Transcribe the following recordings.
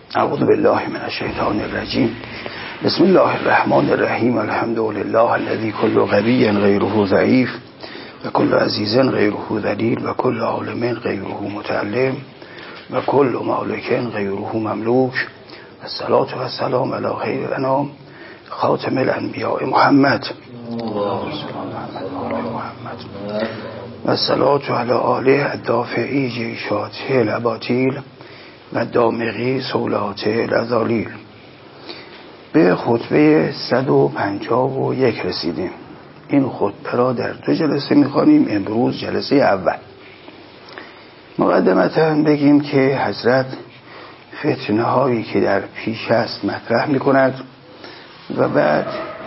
اعوذ بالله من الشیطان الرجیم. بسم الله الرحمن الرحیم. الحمد لله الذي كل قوی غیره ضعیف و کل عزیز غیره ذلیل و کل عالم غیره متعلم و کل مالک غیره مملوک. الصلاة و السلام علی خیر الانام خاتم الانبیاء محمد و الصلاة علی آله الدافعی جیشاته الاباطیل و دامغی سولاته الازالیل. به خطبه 151 رسیدیم. این خطبه را در 2 جلسه می‌خوانیم. امروز جلسه اول. مقدمتاً بگیم که حضرت فتنه هایی که در پیش است مطرح می‌کند و بعد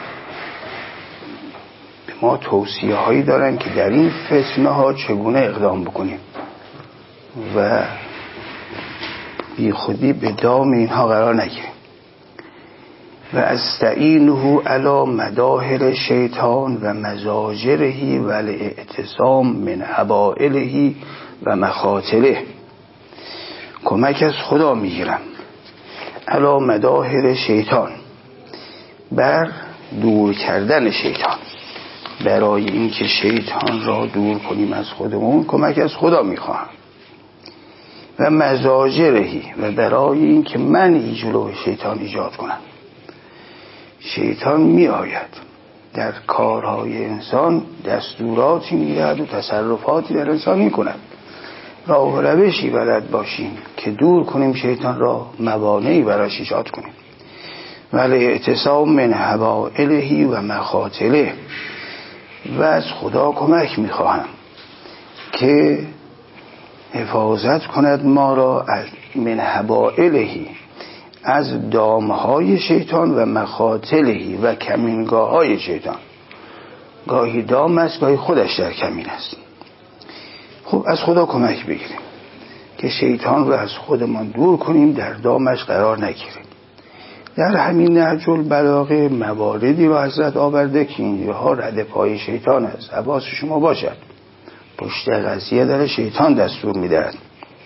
به ما توصیه هایی دارن که در این فتنه ها چگونه اقدام بکنیم و بی خودی به دام اینها قرار نگیریم. و استعینه علی مداهر شیطان و مزاجره و الاعتصام من حبائله و مخاطله. کمک از خدا میگیرم علی مداهر شیطان، بر دور کردن شیطان. برای اینکه شیطان را دور کنیم از خودمون کمک از خدا میخواهم. و مزاجرهی، و برای اینکه من جلو شیطان ایجاد کنم. شیطان می آید در کارهای انسان، دستوراتی میدهد و تصرفاتی در انسان می کند. راه و روشی بلد باشیم که دور کنیم شیطان را، موانعی براش ایجاد کنیم. ولی اعتصام من حبائله و مخاطله. و از خدا کمک می خواهم که حفاظت کند ما را من حبائلهی، از دامهای شیطان و مخاطلهی و کمینگاه های شیطان. گاهی دام است، گاهی خودش در کمین است. خب از خدا کمک بگیریم که شیطان رو از خودمان دور کنیم، در دامش قرار نگیریم. در همین نهج البلاغه مواردی رو حضرت آورده که اینها رد پای شیطان است. حواس شما باشد، پشت قضیه داره شیطان دستور میدهد.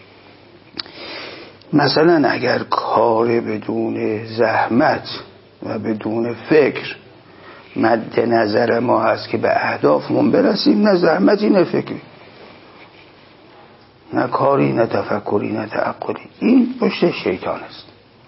مثلا اگر کار بدون زحمت و بدون فکر مد نظر ما هست که به اهدافمون برسیم، نه زحمتی نه فکری، نه کاری نه تفکری نه تعقلی، این پشت شیطان است.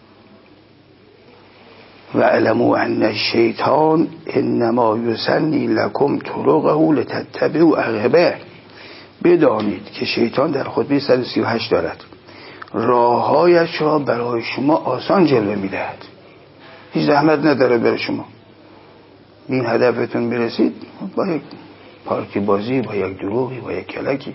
و علموا ان الشیطان انما یسنی لکم طرقه لتتبعوا عقبه. بدانید که شیطان در خطبه 138 دارد راههایش را برای شما آسان جلوه میدهد. هیچ زحمت نداره برای شما. این هدفتون برسید با یک پارتی بازی، با یک دروغی، با یک کلکی.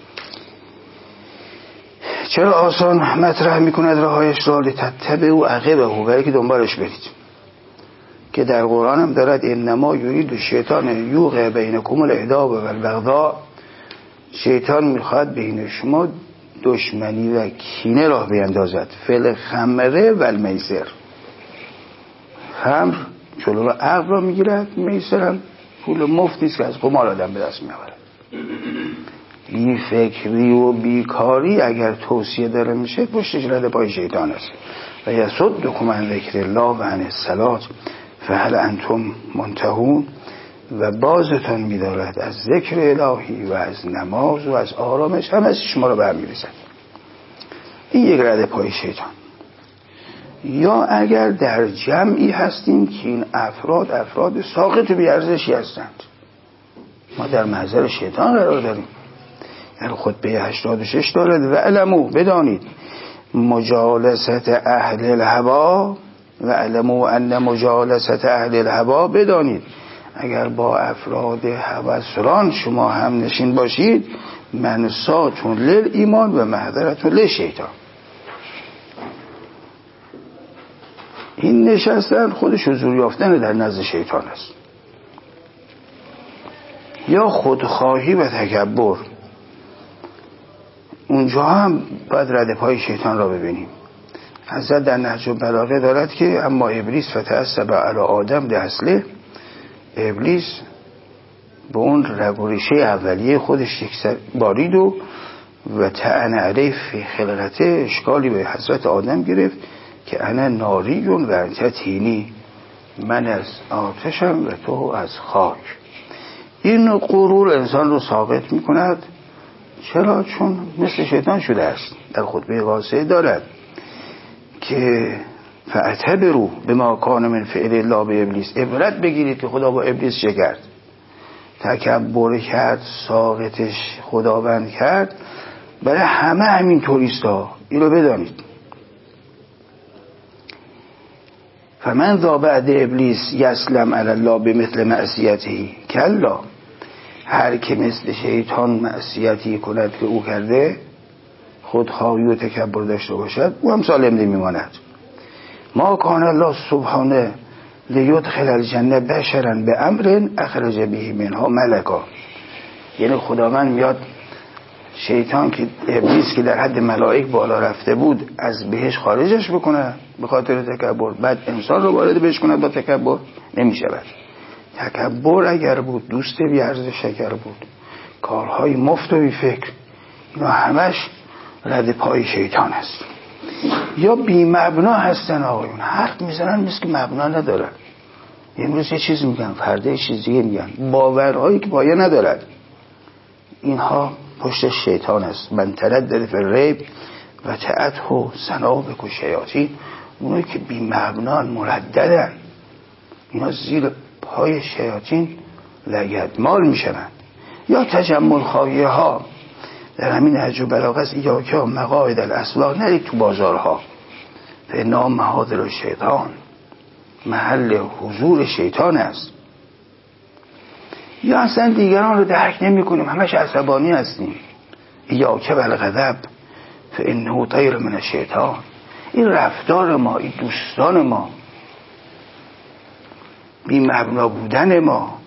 چرا آسان مطرح میکند راههایش را؟ لتتبعوا عقبه، برای که دنبالش برید. که در قرآن هم دارد انما یرید الشیطان یوقع بینکم العداوة والبغضاء. شیطان میخواد بین شما دشمنی و کینه راه بیندازد. فل خمره و المیسر. خمر جلو عقل را میگیرد، میسر هم پول مفتی است که از قمار آدم به دست میآورد. بی فکری و بیکاری اگر توصیه داره میشه، پشتش رد پای شیطان است. و یصدکم عن ذکر الله و عن الصلاة فهل انتم منتهون. و بازتان می‌دارد از ذکر الهی و از نماز و از آرامش، همه شما رو برمی‌ریزد. این یک رده پای شیطان. یا اگر در جمعی هستیم که این افراد ساقط و بی‌ارزشی هستند، ما در محضر شیطان قرار داریم. در خطبه 86 دارد و علموا، بدانید، مجالست اهل الهوا و علموا ان مجالست اهل الهوا، بدانید اگر با افراد هوسران شما هم نشین باشید، منساتون للایمان و محضرتون للشیطان. این نشستن خودش حضور یافتن در نزد شیطان است. یا خودخواهی و تکبر، اونجا هم باید رد پای شیطان را ببینیم. حضرت در نهج البلاغه دارد که اما ابلیس فتعصب علی آدم لأصله. ابلیس به اون رگ و ریشه اولیه خودش یک بارید و طعن علیه فی خلقته، اشکالی به حضرت آدم گرفت که انا ناریون و انت طینی، من از آتشم و تو از خاک. این غرور انسان رو ثابت میکند. چرا؟ چون مثل شیطان شده است. در خطبه قاصه دارد که فاعتبروا بما کان من فعل الله به ابلیس، عبرت بگیرید که خدا با ابلیس چه کرد. تکبر کرد، ساقطش خداوند کرد. برای همه همین طوریست ها، این رو بدانید. فمن ذا بعد ابلیس یسلم علی الله بمثل معصیته کلا، هر که مثل شیطان معصیتی کند که او کرده، خودخواهی و تکبر داشته باشد، او هم سالم نمیماند. ما کان الله سبحانه لیدخل الجنه بشرا به امر اخرج به منها ملکا. یعنی خداوند میاد شیطان که ابلیس که در حد ملائک بالا رفته بود از بهش خارجش بکنه به خاطر تکبر، بعد انسان رو وارد بهش کنه با تکبر، نمیشود. تکبر اگر بود، دوست بی ارزش شکر بود، کارهای مفت و بی فکر، اینا همش رد پای شیطان است. یا بی مبنا هستن آقایون، حرف میزنن مثل که مبنا ندارن. امروز یه چیز میگن، فردا یه چیز دیگه میگن، باورهایی که پایه ندارن. اینها پشت شیطان است. من تردد فی الریب و تعته سنابک و شیاطین، اونایی که بی مبنان مرددن، اینا زیر پای شیاطین لگدمال میشن. یا تجمل خواهیه ها، در همین نهج البلاغه است، یا که مقاعد الاسواق، نرید تو بازارها، فإنها محاضر الشیطان، محل حضور شیطان است. یا اصلا دیگران رو درک نمی کنیم، همش عصبانی هستیم. یا که بالغضب فإنه طیر من الشیطان. این رفتار ما، این دوستان ما، بی مبنا بودن ما،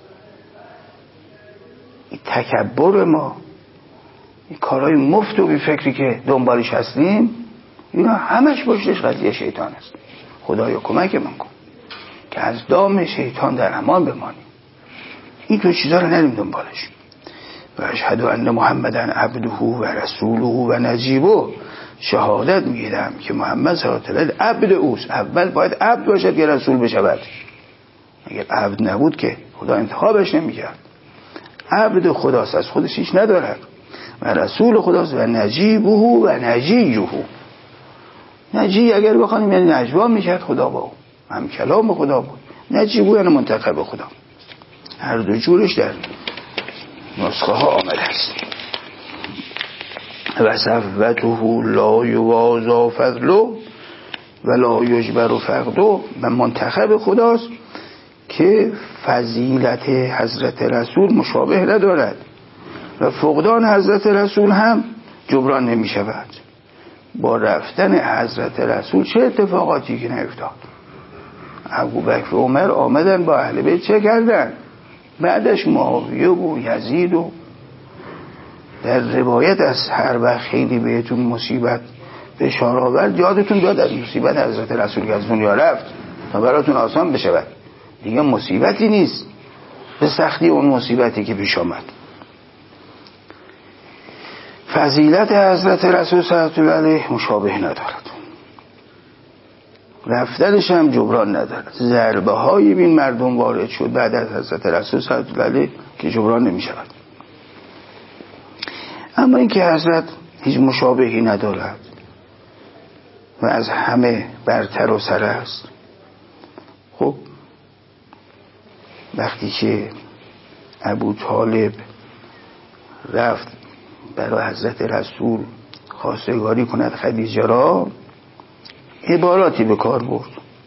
این تکبر ما، این کارهای مفت و بی فکری که دنبالش هستیم، اینا همش پشتش قضیه شیطان است. خدایا کمکمون کن که از دام شیطان در امان بمانیم. این تو چیزا رو نریم دنبالش. و اشهد ان محمدن عبده و رسوله و نجیبه، شهادت میدم که محمد صلی الله علیه و آله عبد اوست. اول باید عبد باشد که رسول بشود. اگر عبد نبود که خدا انتخابش نمیکرد. عبد خداست، از خودش هیچ ندارد، و رسول خداست، و نجیبه و نجیه. نجی اگر بخوانیم یعنی نجوا میکرد خدا با او، هم کلام خدا بود. نجیبه یعنی منتخب خدا. هر دو جورش در نسخه ها آمده است. و صفوته لا یوازا فضله و لا یجبر فقده، و منتخب خداست که فضیلت حضرت رسول مشابه ندارد و فقدان حضرت رسول هم جبران نمی شود. با رفتن حضرت رسول چه اتفاقاتی که نیفتاد. ابوبکر و عمر آمدن با اهل بیت چه کردن؟ بعدش معاویه و یزید. و در روایت از هر وقت خیلی بهتون مصیبت بشار آورد، یادتون بیاد از مصیبت حضرت رسول که از دنیا رفت تا براتون آسان بشود. دیگه مصیبتی نیست به سختی اون مصیبتی که پیش آمد. فضیلت حضرت رسول صلی الله علیه مشابه ندارد، رفتنش هم جبران ندارد. ضربه های بین مردم وارد شد بعد از حضرت رسول صلی الله علیه که جبران نمی شود. اما اینکه حضرت هیچ مشابهی ندارد و از همه برتر و سر است. خب وقتی که ابو طالب رفت برای حضرت رسول خواستگاری کند خدیجه را، عباراتی به کار برد.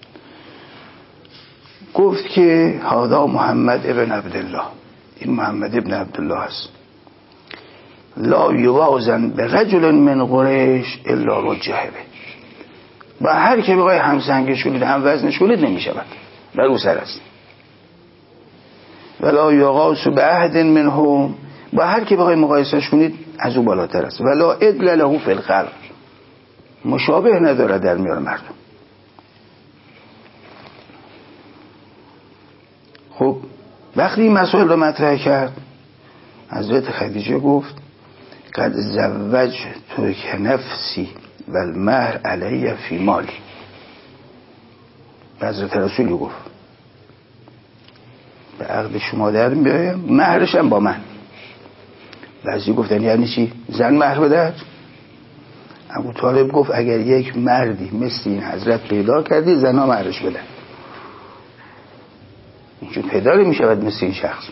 گفت که هذا محمد ابن عبدالله، این محمد ابن عبدالله است. لا یوازن به رجل من قریش الا رجحه به، با هر که بخوای همسنگش کنید هم وزنش کنید نمی شود، بر او سر است. ولا یغاس به احد منهم، با هر که بخوای مقایسش کنید از او بالاتر است. ولا عدل له فی الخلق، مشابه نداره در میان مردم. خب وقتی این مسائل رو مطرح کرد، حضرت خدیجه گفت قد زوج تو که نفسی و المهر علیه فی مالی، به حضرت رسولی گفت به عقد شما در میایم، مهرش هم با من. بعضی گفتن یعنی چی؟ زن مهر بدهد؟ ابو طالب گفت اگر یک مردی مثل این حضرت پیدا کردی زنها مهرش بدن، اینجور پیدا میشود مثل این شخص.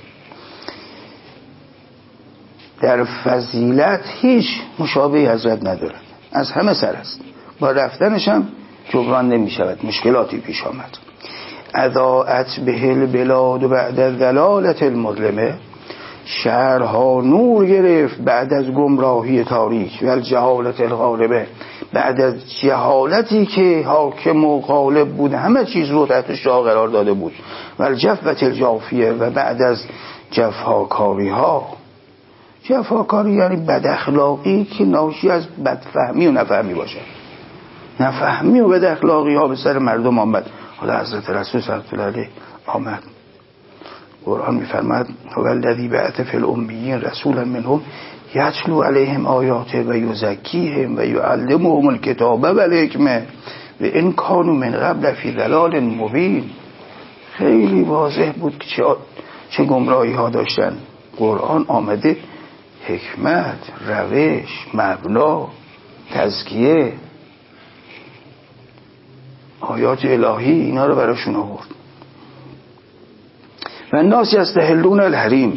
در فضیلت هیچ مشابه حضرت ندارد، از همه سر است. با رفتنش هم جبران نمی شود، مشکلاتی پیش آمد. اضاءت به البلاد بعد الضلالة المظلمه، شهرها نور گرفت بعد از گمراهی تاریک و الجهالت الغالبه، بعد از جهالتی که حاکم و غالب بود، همه چیز رو تحت شاه قرار داده بود، و الجفوة الجافیه، و بعد از جفاکاری ها. جفاکاری یعنی بد اخلاقی که ناشی از بدفهمی و نفهمی باشه، نفهمی و بد اخلاقی ها به سر مردم آمد. حالا حضرت رسول صلی الله علیه آمد، قرآن میفرماد هو الذی بعث فی الامیین رسولا منهم یتلو علیهم آیاته و یزکیهم و یعلمهم الکتاب و الحکمه و ان کانوا من قبل فی ضلال مبین. خیلی واضح بود که چه گمراهی ها داشتن. قرآن آمده حکمت، روش، مبنا، تزکیه، آیات الهی اینا رو براشون آورد. و الناس یستحلون الحریم،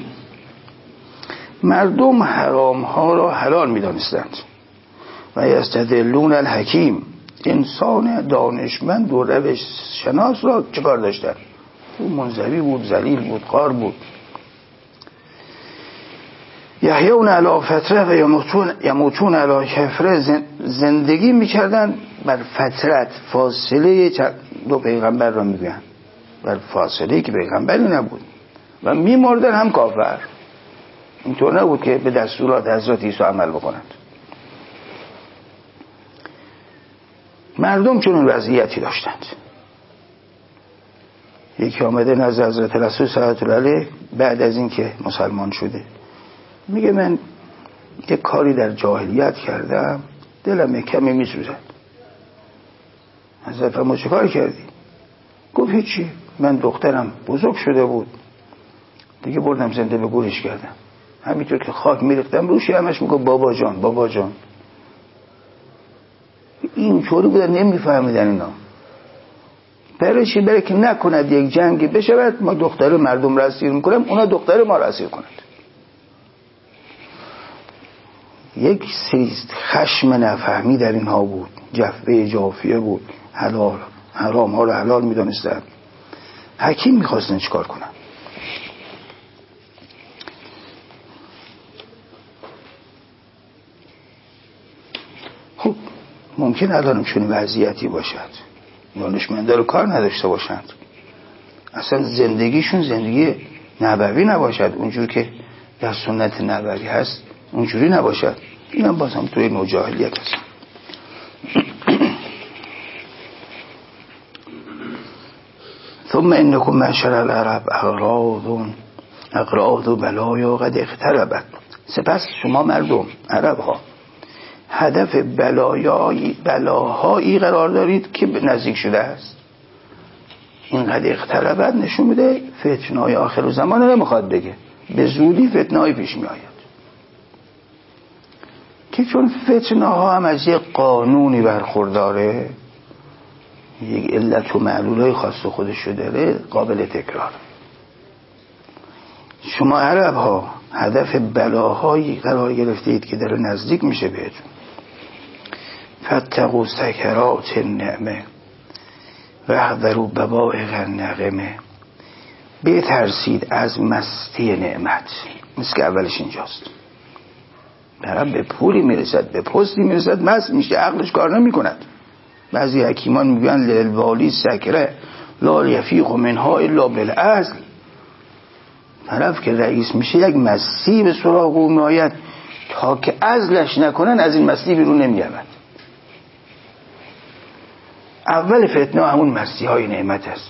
مردم حرام ها را حلال می دانستند. و یستدلون الحکیم، انسان دانشمند و روش شناس را چکار داشتن؟ او منزوی بود، ذلیل بود، خار بود. یحیون علی فتره و یموتون علی کفره، زندگی میکردن بر فترت، فاصله دو پیغمبر را میگن، بر فاصله که پیغمبری نبود، و میمردن هم کافر. اینطور نبود که به دستورات حضرت عیسی عمل بکنند. مردم چون وضعیتی داشتند. یکی آمده نزد حضرت رسول صلی الله علیه بعد از این که مسلمان شده، میگه من یک کاری در جاهلیت کردم، دلم کمی میسوزد. حضرت فرمود چه کار کردی؟ گفت هیچی، من دخترم بزرگ شده بود دیگه، بردم زنده به گورش کردم، همینطور که خاک میریختم روش همش میگه بابا جان بابا جان. این طوری بودن نمیفهمیدن اینا. برای چی؟ برای که نکند یک جنگی بشود ما دختر مردم را اسیر میکنیم، اونا دختر ما را اسیر کنند. یک سیست خشم نفهمی در اینها بود، جفوه جافیه بود، حلال حرام ها رو حلال میدانستند. حکیم میخواستن چیکار کنن؟ خب ممکن الان چون وضعیتی باشد دانشمندا رو کار نداشته باشند، اصلا زندگیشون زندگی نبوی نباشد، اونجور که در سنت نبوی هست اونجوری نباشد. این هم باز هم توی نوجاهلیت هست. ثم انکم معشر العرب اغراض و بلایا قد اقتربت، سپس شما مردم عرب ها هدف بلاهایی قرار دارید که نزدیک شده است. این قد اقتربت نشون میده فتنه های آخر زمان رو نمیخواد بگه، به زودی فتنه های پیش می آید که چون فتنه ها هم از یک قانونی برخورداره، یک علت و معلولای خاص خودشو داره، قابل تکرار. شما عرب ها هدف بلاهایی قرار گرفتید که داره نزدیک میشه بهتون. فاتقوا سکرات النعمه و احذروا بوائق النقمه، بترسید از مستی نعمت. مثل که اولش اینجاست، طرف به پولی میرسد، به پستی میرسد، مست میشه، عقلش کار نمی کند. بعضی حکیمان میگن للوالی سکره لا یفیق منها الا بالاصل. طرف که رئیس میشه یک مستی به سراغ او میآید، تا که ازلش نکنن از این مستی بیرون نمیاد. اول فتنه همون مستی های نعمت است.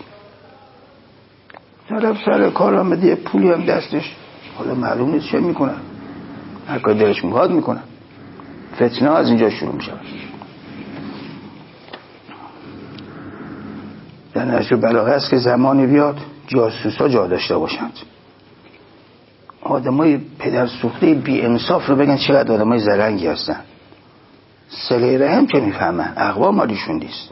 طرف سر کار آمده پولی هم دستش، حالا معلوم نیست چه میکنن، هر کار دلش میخواد میکنن. فتنه از اینجا شروع میشه. در نهج بلاغه است که زمانی بیاد جاسوسا جا داشته باشند. آدمای پدر سوخته بی انصاف رو بگن چقدر آدمای زرنگی هستن. صله رحم که میفهمن، اقوام مالیشون نیست.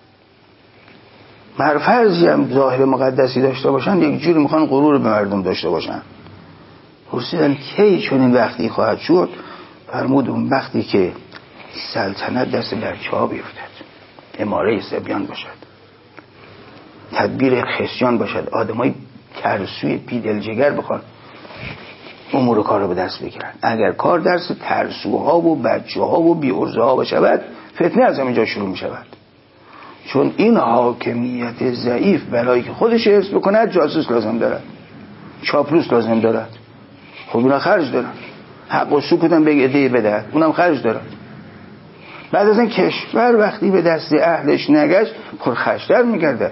مرفرضی هم ظاهر مقدسی داشته باشن، یک جوری میخوان غرور به مردم داشته باشن. پرسیدن کی چون این وقتی خواهد شد؟ فرمود اون وقتی که سلطنت دست بچه ها بیفتد، اماره صبیان باشد، تدبیر خصیان باشد، آدمای ترسوی بیدلجگر بخوان امور کار رو به دست بگیرن. اگر کار درس ترسوها و بچه ها و بی‌عرضه ها بشود، فتنه از همینجا شروع می شود. چون این حاکمیت ضعیف برای که خودش حفظ بکنه جاسوس لازم دارد، چاپلوس لازم دارد. خب اونا خرج دارن، حق و سکوتم به عده‌ای بدهد، اونم خرج دارن. بعد از این کشور وقتی به دست اهلش نگشت پرخرج‌تر میگرده.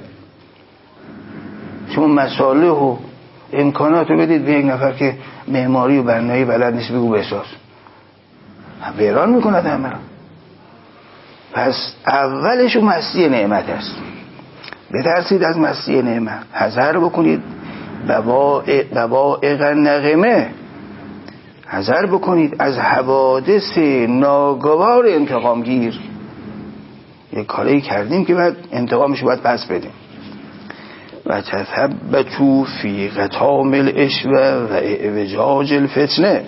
شما مصالح و امکانات رو بدید به یک نفر که معماری و بنایی بلد نیست، بگو بساز، ویران میکند همه را. پس اولش مستی نعمت است. بترسید از مستی نعمت، حذر بکنید بوائق النقمه، حذر بکنید از حوادث ناگوار انتقامگیر. یک کاری کردیم که بعد انتقامش باید پس بدیم. و تثبتوا فی غتام الاشوه و اعوجاج الفتنه.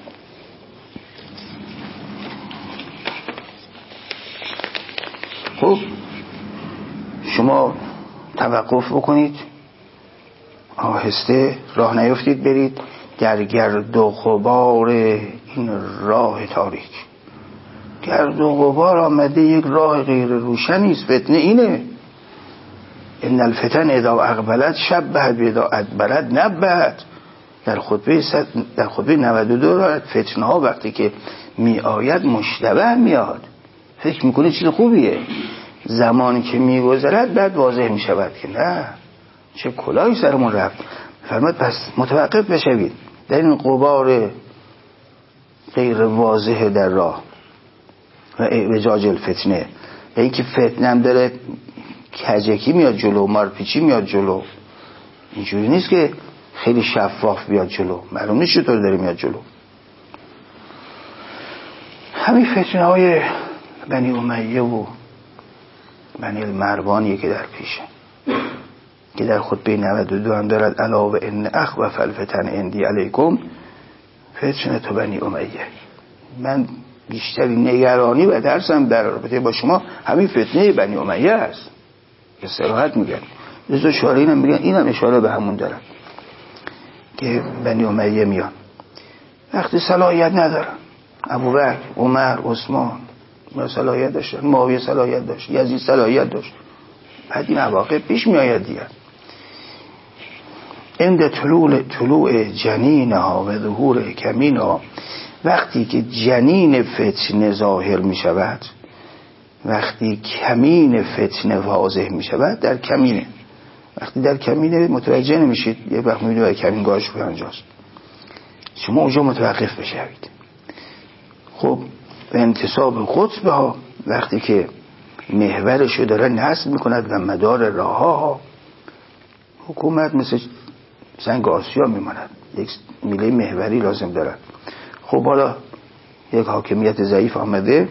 خب شما توقف بکنید، آهسته راه نیفتید، برید در گرد و غبار این راه تاریک. گرد و غبار آمده، یک راه غیر روشنی است. فتنه اینه، ان الفتن اذا اقبلت شبهت باذا ادبرت نبهت. در خطبه 92 را فتنه ها وقتی که می آید مشتبه میاد، فکر میکنه چیز خوبیه، زمانی که میگذرد بعد واضح میشود که نه، چه کلاهی سرمون رفت. فرمود پس متوقف بشوید در این غبار غیر واضح در راه و اعوجاج الفتنه. به اینکه فتنه هم داره کجکی میاد جلو، مارپیچی میاد جلو، اینجوری نیست که خیلی شفاف بیاد جلو، معلوم نیست چطور داره میاد جلو. همین فتنه های بنی امیه و بنی المروانیه که در پیشه، که در خطبه 92 هم دارد الا و ان اخوف الفتن عندی علیکم فتنه تو بنی امیه. من بیشتری نگرانی و ترسم در رابطه با شما همین فتنه بنی امیه است که صراحت میگن. لذا شارعین هم میگن، این هم اشاره به همون دارن که بنی امیه میان وقتی صلاحیت ندارن. ابوبکر، عمر، عثمان صلاحیت داشتن، معاویه صلاحیت داشت، یزید صلاحیت داشت. بعد این مواقع پیش میآید دیگه. عند طلوع جنینها و ظهور کمینها، وقتی که جنین فتنه ظاهر می شود، وقتی کمین فتنه واضح می شود، در کمینه. وقتی در کمینه متوجه نمیشید، یه وقت میبینید کمین گاهش کجاست، شما اونجا متوقف بشوید. خب به انتصاب خطبه ها وقتی که محورشو داره نصب میکند و مدار راه ها، حکومت مثل سنگ آسیا میماند، یک میله محوری لازم دارد. خب حالا یک حاکمیت ضعیف آمده،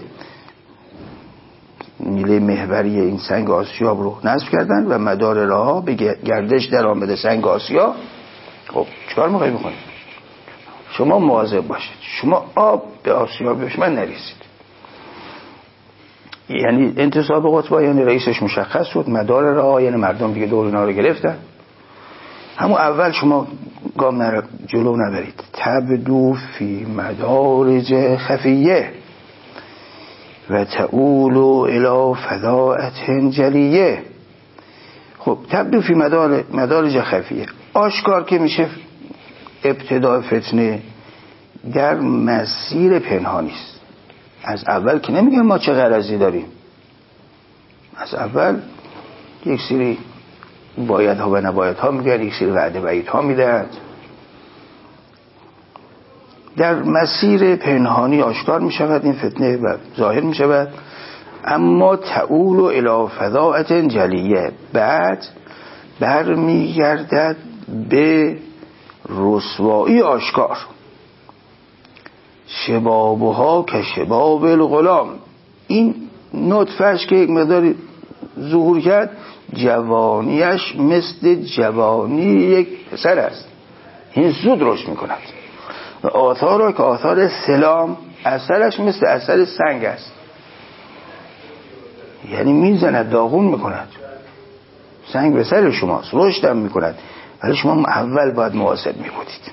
میله محوری این سنگ آسیاب رو نصب کردن و مدار راه ها به گردش در آمده سنگ آسیا. خب چکار میخوایی بکنید؟ شما مواظب باشید، شما آب به آسیاب دشمن نریزید. یعنی انتصاب قطبه، یعنی رئیسش مشخص شد، مدار راه، یعنی مردم دیگه دور اینا رو گرفتن. همون اول شما گام جلو نبرید. تبدو فی مدارج خفیه و تئول الی فضاءت جلیه. خب تبدو فی مدارج خفیه، آشکار که میشه ابتداء فتنه در مسیر پنهانی است. از اول که نمیگم ما چه غرضی داریم، از اول یک سری باید ها و نباید ها میگن، یک سری وعده وعید ها میدهد. در مسیر پنهانی آشکار میشود این فتنه و ظاهر میشود. اما تعول الی فضاعت جلیه، بعد برمیگردد به رسوایی آشکار. شبابها که شباب الغلام، این نطفهش که یک مقدار ظهور کرد جوانیش مثل جوانی یک پسر است، این زود رشد میکند. و آثار را که آثار سلام، اثرش مثل اثر سنگ است، یعنی میزند، داغون میکند. سنگ به سر شماست، رشد هم میکند، ولی شما اول باید محاسب میبودید.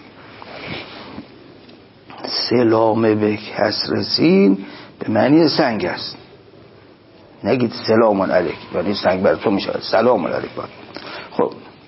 سلام به کسر سین به معنی سنگ است، نگید سلام علیک یعنی سنگ بر تو میشه، سلام علیک باید. خب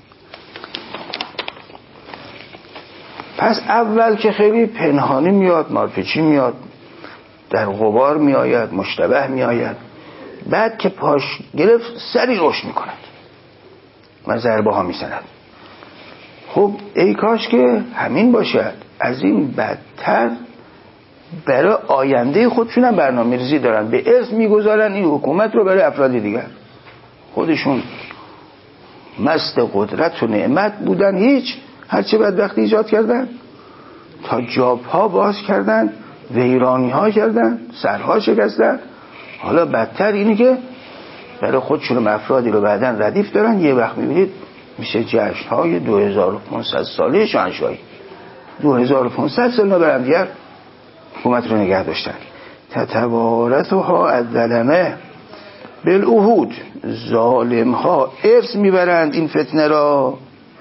پس اول که خیلی پنهانی میاد، مارپیچی میاد، در غبار میآید، مشتبه میآید، بعد که پاش گرفت سری رشد میکند و ضربه ها میزند. خب ای کاش که همین باشد، از این بدتر برای آینده خودشون هم برنامه‌ریزی دارن، به ارث میگذارن این حکومت رو برای افراد دیگر. خودشون مست قدرت و نعمت بودن، هیچ هرچه بدبختی ایجاد کردن، تا جاب ها باز کردن، ویرانی ها کردن، سرها شکستن. حالا بدتر اینه که برای خودشون افرادی رو بعدن ردیف دارن. یه وقت میبینید میشه جشن های 2500 ساله شاهنشاهی، 2500 سال برم دیگر حکومت رو نگه داشتن. تتوارثها الظلمه بالعهود، ظالم ها ارث میبرند این فتنه را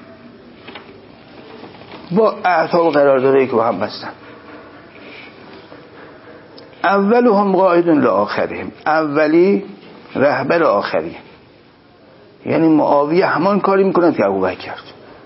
با عهد و قراردادی که با هم بستن. اولهم قائد لآخرهم، اولی رهبر آخری، یعنی معاویه همان کاری میکند که ابوبکر کرد.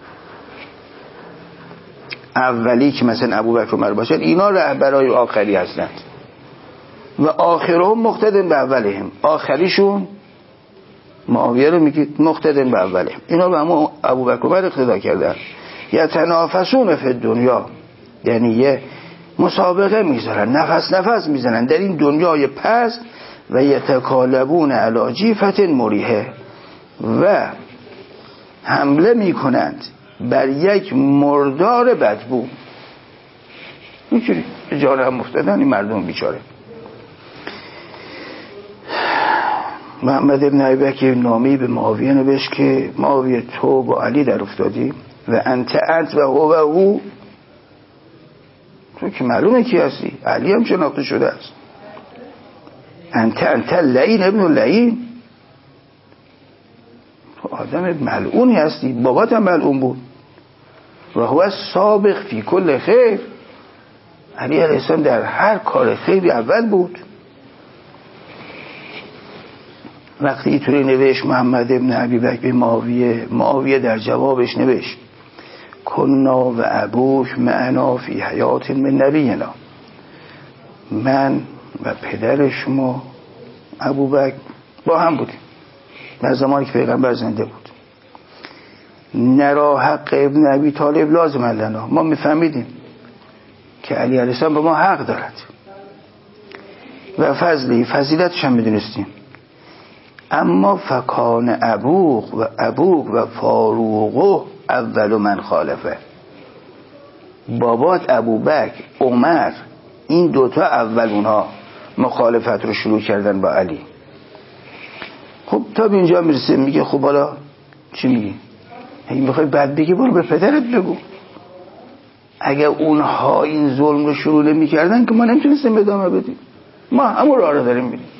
اولی که مثلا ابوبکر عمر باشد اینا رهبرای آخری هستند. و آخرهم مقتدن به اولهم، آخریشون معاویه رو میگید مقتدن به اولهم، اینا به همون ابوبکر عمر اقتدا کردن. یتنافسون فی الدنیا، یعنی یه مسابقه میذارن، نفس میزنن در این دنیای پست. و یتکالبون علی جیفة مریحه، و حمله میکنند بر یک مردار بدبو. اینجوری به جان هم افتادن این مردم بیچاره. محمد ابن ابی بکر نامی به معاویه نوشت که معاویه تو با علی در افتادی و انت و هو، تو که معلومه کی هستی، علی هم شناخته شده است. انت لعین ابن لعین، تو آدم ملعونی هستی، بابات هم ملعون بود. و هو سابق فی کل خیر، علی علیه السلام در هر کار خیری اول بود. وقتی اینطوری نوشت محمد ابن ابی بکر به معاویه در جوابش نوشت کنا و ابوک معنا فی حیات من نبینا، من و پدر شما ابوبکر با هم بودیم در زمانی که پیغمبر زنده بود. نرا حق ابن ابی طالب لازم لنا، ما میفهمیدیم که علی علیه السلام به ما حق دارد و فضیلتش هم میدونستیم. اما فکان ابوک و فاروق اول من خالفه، بابات ابوبکر، عمر، این دوتا اول اونها مخالفت رو شروع کردن با علی. خب تا به اینجا میرسه، میگه خب حالا چی میگی؟ اگه میخوای بد بگی برو به پدرت بگو. اگه اونها این ظلم رو شروع نمی‌کردن که ما نمیتونستیم ادامه بدیم، ما همون راه رو داریم میریم.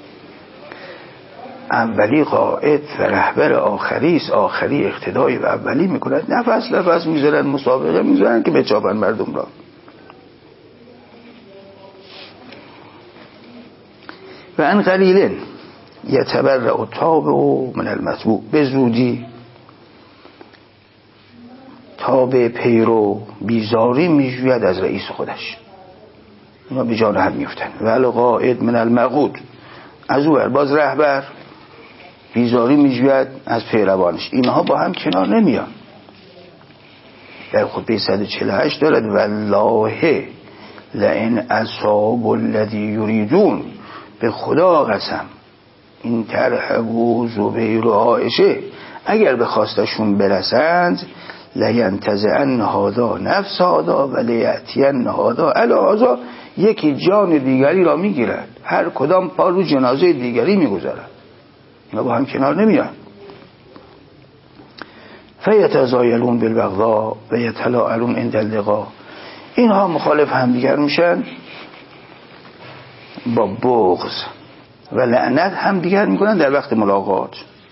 اولی قائد و رهبر آخری است، آخری اقتدای و اولی میکند. نفس میذارن، مسابقه میذارن که بچاپن مردم را. و ان قلیل یتبرأ التابع من المتبوع، به زودی تابع پیرو بیزاری میجوید از رئیس خودش، اینا به جان هم میفتن. و القائد من المقود، از او باز رهبر بیزاری میجوید از پیروانش، اینها با هم کنار نمیان. در خطبه 148 دارد والله لئن اصاب الذی یریدون، به خدا قسم این طرح و زبیر و عایشه اگر به خواستشون برسند لینتزعن هذا نفس هذا و لیأتین هذا علی هذا، یکی جان دیگری را میگیرد، هر کدام پا رو جنازه دیگری میگذارد، اینا با هم کنار نمیان. فیتزایلون بالبغضاء و یتلاعنون عند اللقاء، اینها مخالف همدیگر میشن، با بغض و لعنت همدیگر میکنن در وقت ملاقات.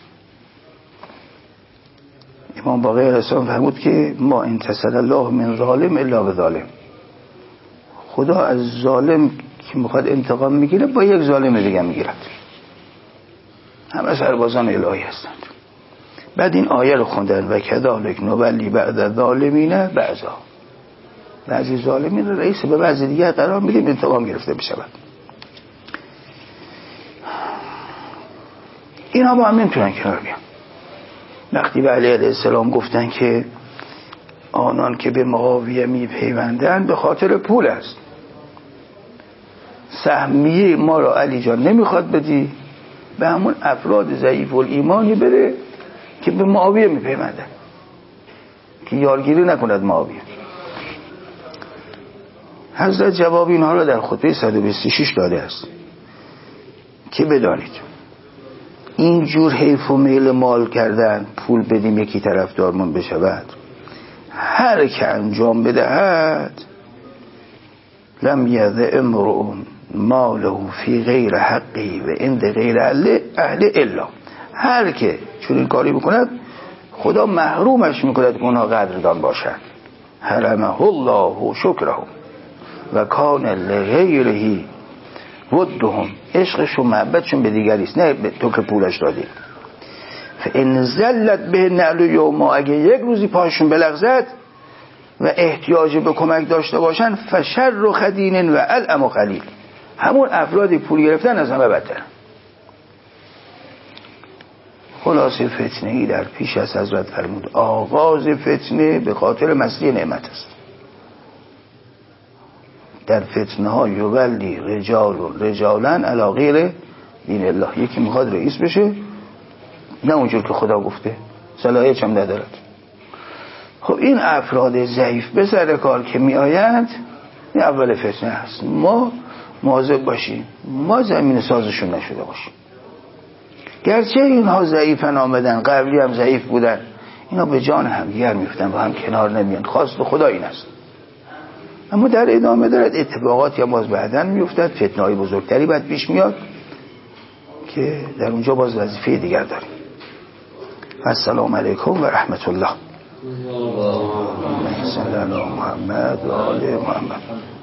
امام باقر علیه السلام فرمود که ما انتصر الله من ظالم الا بظالم، خدا از ظالم که میخواد انتقام میگیره با یک ظالم دیگه میگیرد، همه سربازان الهی هستند. بعد این آیه رو خوندن و کذالک نولی بعد ظالمین بعضا، بعضی ظالمین رو رئیس به بعضی دیگه قرار میدیم انتقام گرفته بشود. اینا با هم نمیتونن کنار بیان. وقتی به علی علیه السلام گفتن که آنان که به معاویه میپیوندن به خاطر پول است، سهمیه ما را علی جان نمیخواد بدی، به همون افراد ضعیف الایمانی بره که به معاویه میپیوندن که یارگیری نکند معاویه. حضرت جواب اینها را در خطبه 126 داده است که بدانید اینجور حیف و میل مال کردن، پول بدیم یکی طرفدارمون بشود، هر که انجام بدهد لم یذ امرؤ ماله فی غیر حقی و عند غیر اهل الا، هر که چون این کاری بکند خدا محرومش میکند که اونها قدردان باشند. حرمه الله شکره و کان لغیره ودهم، عشقشون محبتشون به دیگری است، نه به تو که پولش دادی. فان زلت به نعل یوما، اگه یک روزی پاشون بلغزد و احتیاج به کمک داشته باشن فشر خدین و الام قلیل، همون افرادی پول گرفتن از همه بدتر. خلاصه فتنه ای در پیش از حضرت فرمود آغاز فتنه به خاطر مستی نعمت است. در فتنه ها یولی رجالن علی غیر دین الله، یکی میخواد رئیس بشه نه اونجور که خدا گفته، صلاحیتش هم ندارد. خب این افراد ضعیف به سر کار که می آیند این اول فتنه هست. ما مواظب باشیم ما زمین سازشون نشده باشیم. گرچه اینها ضعیفن آمدن، قبلی هم ضعیف بودن، اینا به جان هم دیگر میفتن، با هم کنار نمیان، خواست خدا این است. اما در ادامه دارد اتفاقات یا باز بعدن میفتد، فتنه‌های بزرگتری بعد پیش میاد که در اونجا باز وظیفه دیگر داریم. السلام علیکم و رحمت الله. اللهم صل علی محمد و آل محمد.